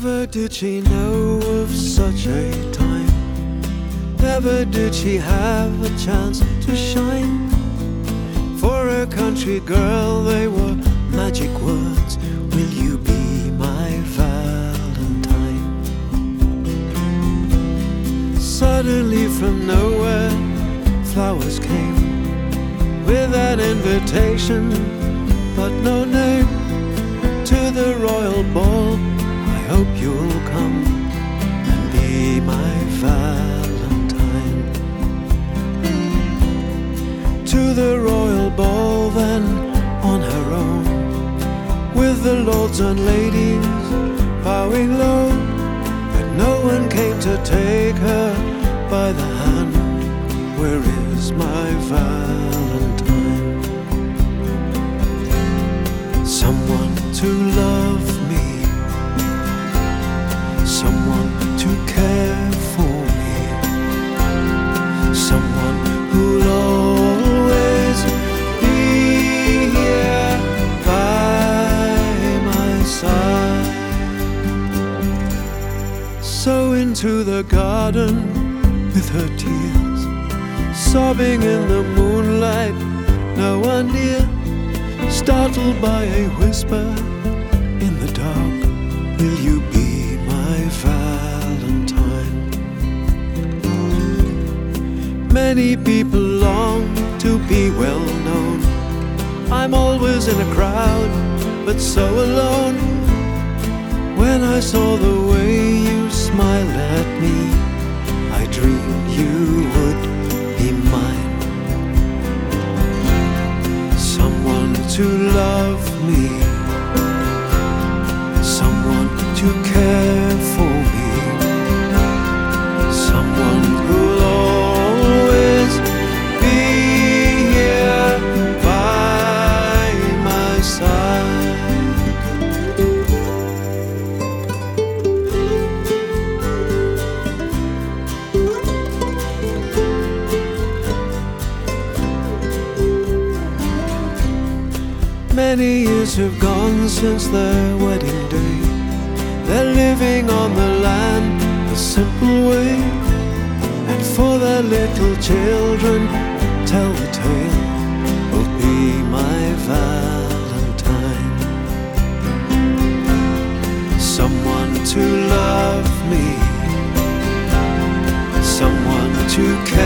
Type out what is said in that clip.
Never did she know of such a time. Never did she have a chance to shine. For a country girl they were magic words. Will you be my Valentine? Suddenly from nowhere flowers came with an invitation but no name. To the royal ball I hope you'll come and be my Valentine. To the royal ball then on her own, with the lords and ladies bowing low, but no one came to take her by the hand. Where is my Valentine? Someone to love me, someone to care for me, someone who'll always be here by my side. So into the garden with her tears, sobbing in the moonlight, no one near, startled by a whisper in the dark, will you be my Valentine? Many people long to be well known. I'm always in a crowd, but so alone. When I saw the way you smiled at me, I dreamed you would be mine. Someone to love me, someone to care for me, someone who'll always be here by my side. Many years have gone since their wedding day. They're living on the land a simple way, and for their little children tell the tale of Be My Valentine. Someone to love me, someone to care